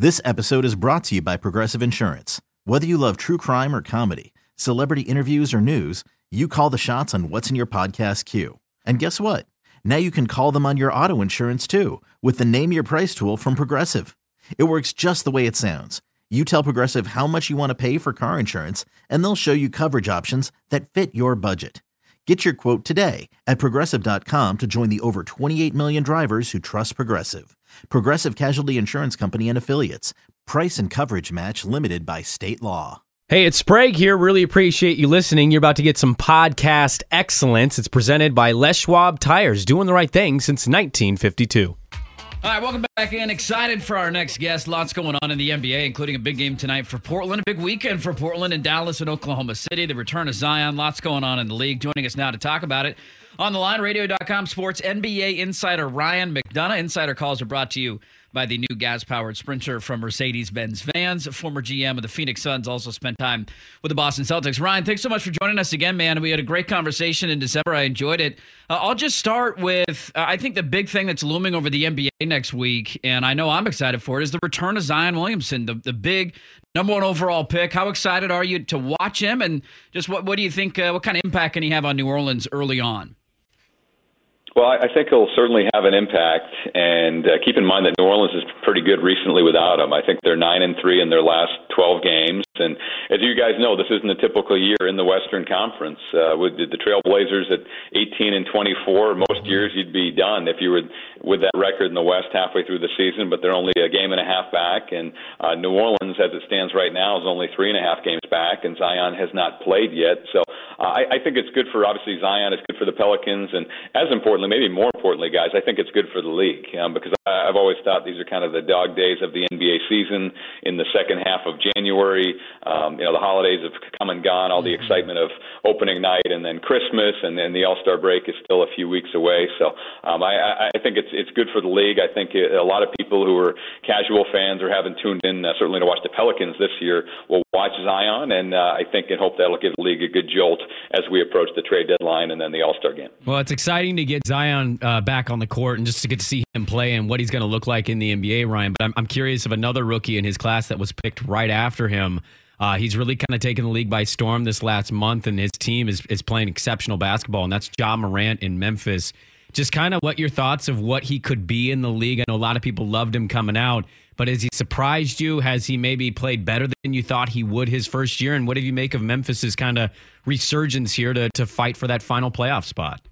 This episode is brought to you by Progressive Insurance. Whether you love true crime or comedy, celebrity interviews or news, you call the shots on what's in your podcast queue. And guess what? Now you can call them on your auto insurance too with the Name Your Price tool from Progressive. It works just the way it sounds. You tell Progressive how much you want to pay for car insurance, and they'll show you coverage options that fit your budget. Get your quote today at Progressive.com to join the over 28 million drivers who trust Progressive. Progressive Casualty Insurance Company and Affiliates. Price and coverage match limited by state law. Hey, it's Sprague here. Really appreciate you listening. You're about to get some podcast excellence. It's presented by Les Schwab Tires, doing the right thing since 1952. All right, welcome back in. Excited for our next guest. Lots going on in the NBA, including a big game tonight for Portland, a big weekend for Portland and Dallas and Oklahoma City, the return of Zion. Lots going on in the league. Joining us now to talk about it on the line, radio.com sports NBA insider Ryan McDonough. Insider calls are brought to you by the new gas-powered Sprinter from Mercedes-Benz Vans. Former GM of the Phoenix Suns, also spent time with the Boston Celtics. Ryan, thanks so much for joining us again, man. We had a great conversation in December. I enjoyed it. I'll just start with, I think the big thing that's looming over the NBA next week, and I know I'm excited for it, is the return of Zion Williamson, the big number one overall pick. How excited are you to watch him? And just what do you think, what kind of impact can he have on New Orleans early on? Well, I think he'll certainly have an impact, and keep in mind that New Orleans is pretty good recently without him. I think they're 9-3 in their last 12 games, and as you guys know, this isn't a typical year in the Western Conference. With the Trailblazers at 18-24, most years you'd be done if you were with that record in the West halfway through the season, but they're only a game and a half back, and New Orleans, as it stands right now, is only 3.5 games back, and Zion has not played yet. So I think it's good for, obviously, Zion. It's good for the Pelicans, and as importantly, maybe more importantly, guys, I think it's good for the league because I've always thought these are kind of the dog days of the NBA season in the second half of January. The holidays have come and gone, all the excitement of opening night, and then Christmas, and then the All-Star break is still a few weeks away. So I think it's good for the league. I think a lot of people who are casual fans or haven't tuned in certainly to watch the Pelicans this year will watch Zion, and I think and hope that'll give the league a good jolt as we approach the trade deadline and then the All-Star game. Well, it's exciting to get Zion back on the court and just to get to see him play and what he's going to look like in the NBA, Ryan. But I'm curious of another rookie in his class that was picked right after him. He's really kind of taken the league by storm this last month, and his team is playing exceptional basketball, and that's Ja Morant in Memphis. Just kind of what your thoughts of what he could be in the league. I know a lot of people loved him coming out, but has he surprised you? Has he maybe played better than you thought he would his first year? And what do you make of Memphis's kind of resurgence here to fight for that final playoff spot?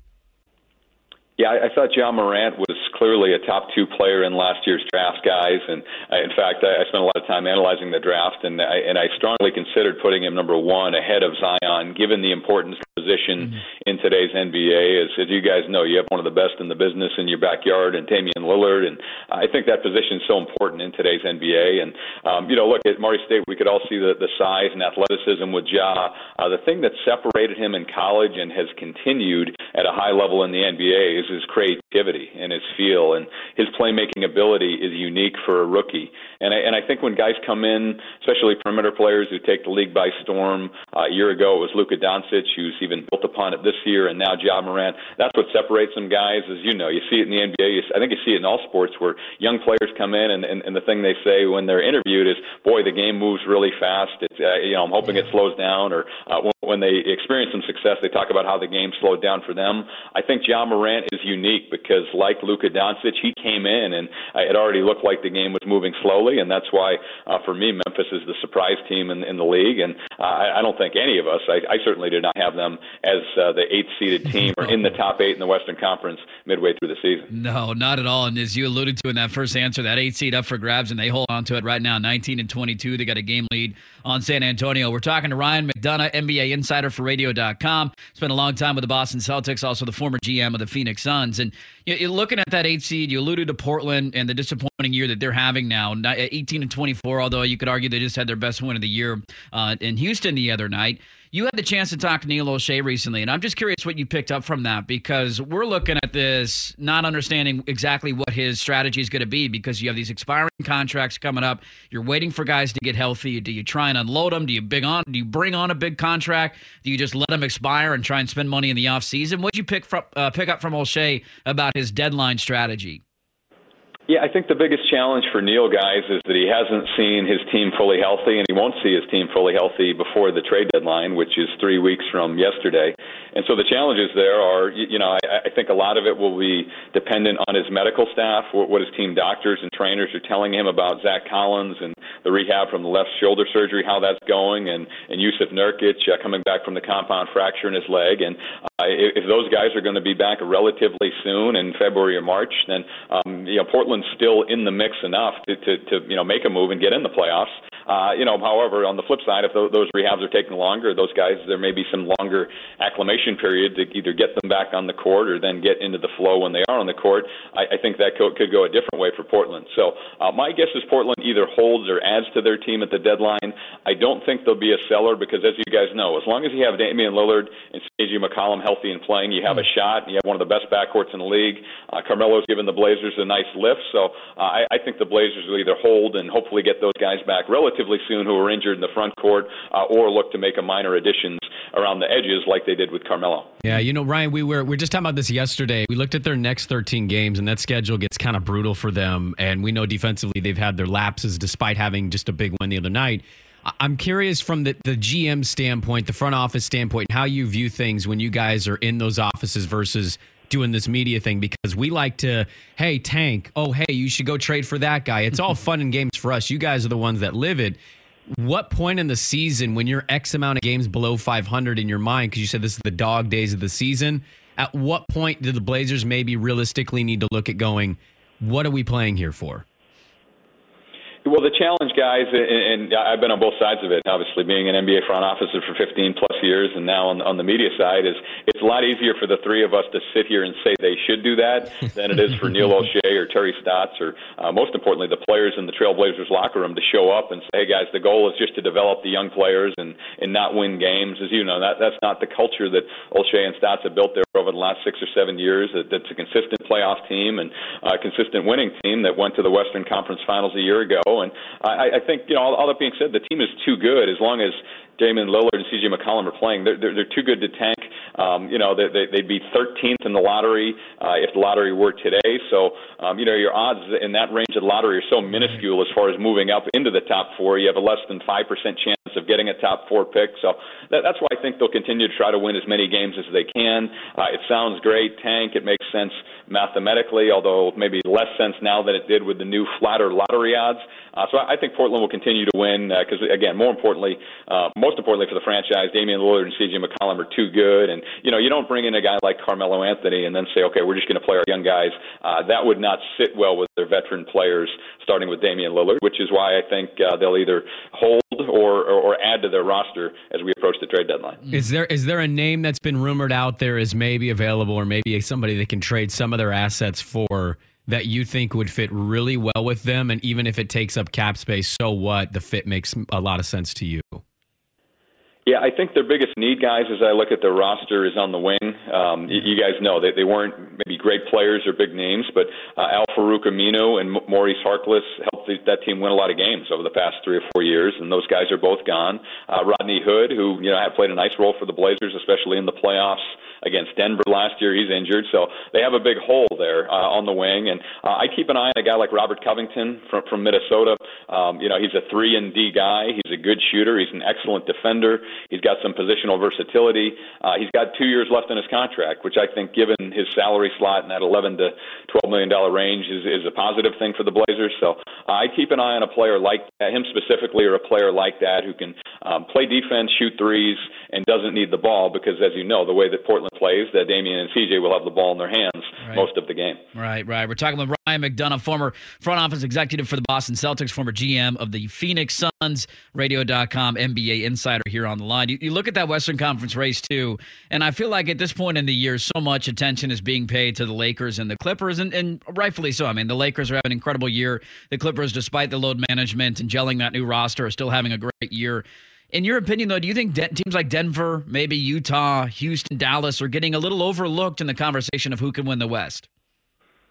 Yeah, I thought Ja Morant was clearly a top 2 player in last year's draft, guys. And in fact, I spent a lot of time analyzing the draft, and I strongly considered putting him number 1 ahead of Zion, given the importance of position in today's NBA. As you guys know, you have one of the best in the business in your backyard, and Damian Lillard, and I think that position is so important in today's NBA. And look at Murray State. We could all see the size and athleticism with Ja. The thing that separated him in college and has continued at a high level in the NBA is his creativity and his feel, and his playmaking ability is unique for a rookie. And I think when guys come in, especially perimeter players who take the league by storm, a year ago it was Luka Doncic, who's even built upon it this year, and now Ja Morant. That's what separates some guys. As you know, you see it in the NBA. I think you see it in all sports where young players come in, and the thing they say when they're interviewed is, "Boy, the game moves really fast. It's I'm hoping it slows down." Or when they experience some success, they talk about how the game slowed down for them. I think Ja Morant is unique because, like Luka Doncic, he came in and it already looked like the game was moving slowly, and that's why, for me, Memphis is the surprise team in the league. And I don't think any of us, I certainly did not have them as the 8th-seeded team or in the top 8 in the Western Conference midway through the season. No, not at all. And as you alluded to in that first answer, that 8th seed up for grabs, and they hold on to it right now, 19-22. They got a game lead on San Antonio. We're talking to Ryan McDonough, NBA insider for Radio.com. Spent a long time with the Boston Celtics, also the former GM of the Phoenix Suns. And you're looking at that 8th seed. You alluded to Portland and the disappointing year that they're having now, 18-24, although you could argue they just had their best win of the year in Houston the other night. You had the chance to talk to Neil O'Shea recently, and I'm just curious what you picked up from that, because we're looking at this not understanding exactly what his strategy is going to be, because you have these expiring contracts coming up. You're waiting for guys to get healthy. Do you try and unload them? Do you bring on a big contract? Do you just let them expire and try and spend money in the offseason? What did you pick up from O'Shea about his deadline strategy? Yeah, I think the biggest challenge for Neil, guys, is that he hasn't seen his team fully healthy, and he won't see his team fully healthy before the trade deadline, which is 3 weeks from yesterday. And so the challenges there are, I think a lot of it will be dependent on his medical staff, what his team doctors and trainers are telling him about Zach Collins and the rehab from the left shoulder surgery, how that's going, and Yusuf Nurkic coming back from the compound fracture in his leg. And if those guys are going to be back relatively soon in February or March, then Portland's still in the mix enough to make a move and get in the playoffs. However, on the flip side, if those rehabs are taking longer, those guys, there may be some longer acclimation period to either get them back on the court or then get into the flow when they are on the court. I think that could go a different way for Portland. So my guess is Portland either holds or adds to their team at the deadline. I don't think there'll be a seller because, as you guys know, as long as you have Damian Lillard and C.J. McCollum healthy and playing, you have a shot, and you have one of the best backcourts in the league. Carmelo's given the Blazers a nice lift, so I think the Blazers will either hold and hopefully get those guys back relatively soon who are injured in the front court, or look to make a minor additions around the edges like they did with Carmelo. Yeah, Ryan, we were just talking about this yesterday. We looked at their next 13 games, and that schedule gets kind of brutal for them. And we know defensively they've had their lapses despite having just a big win the other night. I'm curious from the GM standpoint, the front office standpoint, how you view things when you guys are in those offices versus doing this media thing, because we like to, hey, tank. Oh, hey, you should go trade for that guy. It's all fun and games for us. You guys are the ones that live it. What point in the season, when you're X amount of games below 500 in your mind, because you said this is the dog days of the season, at what point do the Blazers maybe realistically need to look at going, what are we playing here for? Well, the challenge, guys, and I've been on both sides of it, obviously, being an NBA front officer for 15-plus years and now on the media side, is it's a lot easier for the three of us to sit here and say they should do that than it is for Neil O'Shea or Terry Stotts or, most importantly, the players in the Trailblazers locker room to show up and say, hey, guys, the goal is just to develop the young players and not win games. As you know, that's not the culture that O'Shea and Stotts have built there over the last 6 or 7 years. That's a consistent playoff team and a consistent winning team that went to the Western Conference Finals a year ago. And I think, all that being said, the team is too good as long as Damian Lillard and C.J. McCollum are playing. They're too good to tank. They'd be 13th in the lottery if the lottery were today. So, your odds in that range of the lottery are so minuscule as far as moving up into the top four. You have a less than 5% chance of getting a top four pick. So that's why I think they'll continue to try to win as many games as they can. It sounds great, tank. It makes sense mathematically, although maybe less sense now than it did with the new flatter lottery odds. So I think Portland will continue to win because, again, most importantly for the franchise, Damian Lillard and C.J. McCollum are too good. And, you don't bring in a guy like Carmelo Anthony and then say, okay, we're just going to play our young guys. That would not sit well with their veteran players, starting with Damian Lillard, which is why I think they'll either hold or add to their roster as we approach the trade deadline. Is there a name that's been rumored out there as maybe available, or maybe somebody that can trade some of their assets for, that you think would fit really well with them? And even if it takes up cap space, so what? The fit makes a lot of sense to you. Yeah, I think their biggest need, guys, as I look at their roster, is on the wing. You guys know they weren't maybe great players or big names, but Al-Farouq Aminu and Maurice Harkless helped that team win a lot of games over the past 3 or 4 years, and those guys are both gone. Rodney Hood, who had played a nice role for the Blazers, especially in the playoffs against Denver last year, he's injured, so they have a big hole there on the wing. And I keep an eye on a guy like Robert Covington from Minnesota. He's a 3-and-D guy. He's a good shooter. He's an excellent defender. He's got some positional versatility. He's got 2 years left in his contract, which I think, given his salary slot in that $11 to $12 million range, is a positive thing for the Blazers. So I keep an eye on a player like that, him specifically, or a player like that who can play defense, shoot threes, and doesn't need the ball, because, as you know, the way that Portland plays, that Damian and CJ will have the ball in their hands most of the game. Right. We're talking with Ryan McDonough, former front office executive for the Boston Celtics, former GM of the Phoenix Suns, Radio.com NBA insider here on the line. You look at that Western Conference race, too, and I feel like at this point in the year, so much attention is being paid to the Lakers and the Clippers, and rightfully so. I mean, the Lakers are having an incredible year. The Clippers, despite the load management and gelling that new roster, are still having a great year. In your opinion, though, do you think teams like Denver, maybe Utah, Houston, Dallas are getting a little overlooked in the conversation of who can win the West?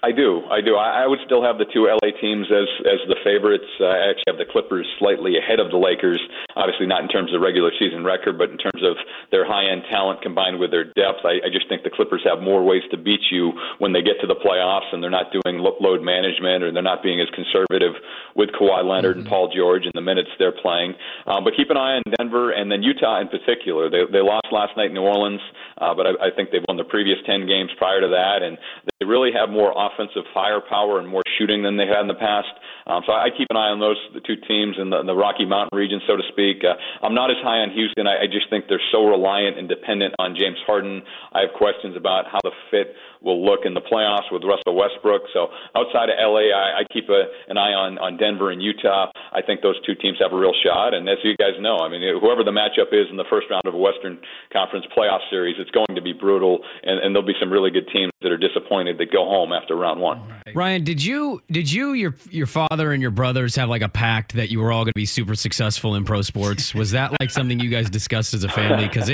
I do. I would still have the two LA teams as the favorites. I actually have the Clippers slightly ahead of the Lakers. Obviously not in terms of regular season record, but in terms of their high-end talent combined with their depth. I just think the Clippers have more ways to beat you when they get to the playoffs, and they're not doing load management, or they're not being as conservative with Kawhi Leonard and Paul George and the minutes they're playing. But keep an eye on Denver and then Utah in particular. They lost last night in New Orleans, but I think they've won the previous 10 games prior to that, and they really have more offensive firepower and more shooting than they had in the past. So I keep an eye on the two teams in the Rocky Mountain region, so to speak. I'm not as high on Houston. I just think they're so reliant and dependent on James Harden. I have questions about how the fit will look in the playoffs with Russell Westbrook. So outside of LA, I keep an eye on Denver and Utah. I think those two teams have a real shot. And as you guys know, I mean, whoever the matchup is in the first round of a Western Conference playoff series, it's going to be brutal, and there'll be some really good teams that are disappointed that go home after round one. Right. Ryan, did you, your father and your brothers have like a pact that you were all going to be super successful in pro sports? Was that like something you guys discussed as a family? Because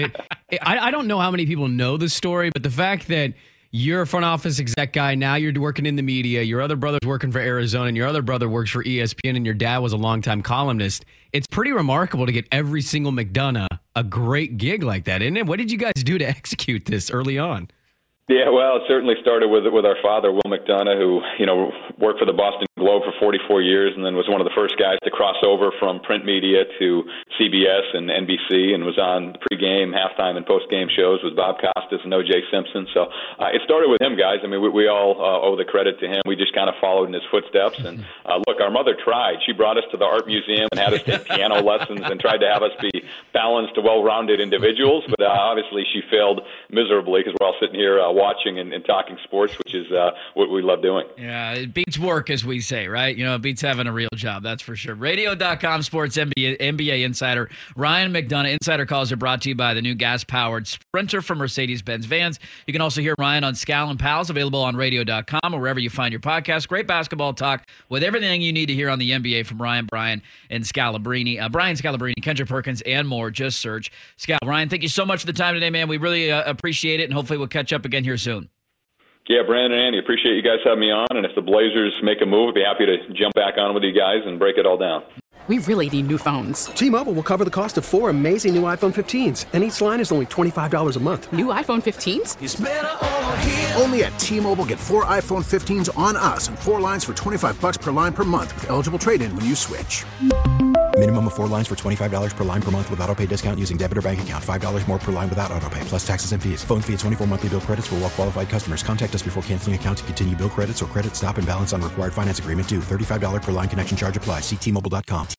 I don't know how many people know this story, but the fact that you're a front office exec guy, now you're working in the media, your other brother's working for Arizona, and your other brother works for ESPN, and your dad was a longtime columnist. It's pretty remarkable to get every single McDonough a great gig like that, isn't it? What did you guys do to execute this early on? Yeah, well, it certainly started with our father, Will McDonough, who, worked for the Boston Globe for 44 years and then was one of the first guys to cross over from print media to CBS and NBC, and was on pregame, halftime, and postgame shows with Bob Costas and O.J. Simpson. So it started with him, guys. I mean, we all owe the credit to him. We just kind of followed in his footsteps. And look, our mother tried. She brought us to the art museum and had us take piano lessons and tried to have us be balanced, well-rounded individuals. But obviously she failed miserably, because we're all sitting here watching and talking sports, which is what we love doing. Yeah, it beats work, as we say, right? It beats having a real job, that's for sure. Radio.com sports NBA insider Ryan McDonough. Insider calls are brought to you by the new gas-powered Sprinter from Mercedes-Benz Vans. You can also hear Ryan on Scal and Pals, available on radio.com or wherever you find your podcast. Great basketball talk with everything you need to hear on the NBA from Brian, and Scalabrine. Brian Scalabrine, Kendra Perkins, and more. Just search Scal. Ryan, thank you so much for the time today, man. We really appreciate it, and hopefully we'll catch up again here soon. Yeah, Brandon and Andy, appreciate you guys having me on. And if the Blazers make a move, I'd be happy to jump back on with you guys and break it all down. We really need new phones. T-Mobile will cover the cost of 4 amazing new iPhone 15s, and each line is only $25 a month. New iPhone 15s? It's better over here. Only at T-Mobile, get 4 iPhone 15s on us and 4 lines for $25 per line per month with eligible trade-in when you switch. Minimum of 4 lines for $25 per line per month with autopay discount using debit or bank account. $5 more per line without autopay, plus taxes and fees. Phone fee at 24 monthly bill credits for well-qualified customers. Contact us before canceling account to continue bill credits or credit stop and balance on required finance agreement due. $35 per line connection charge applies. See T-Mobile.com.